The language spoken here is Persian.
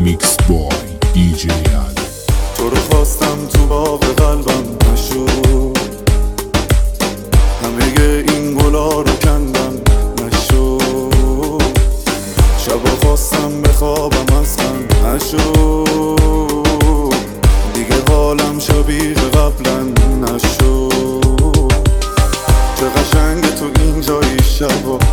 ریمیکس بای دیجی علی. تو رو خواستم تو باغ قلبم نشد، همه این گلا رو کندم نشد، شبا خواستم بخوابم اصلا نشد، دیگه حالم شبیه قبلا نشد. چه قشنگ تو اینجایی شبا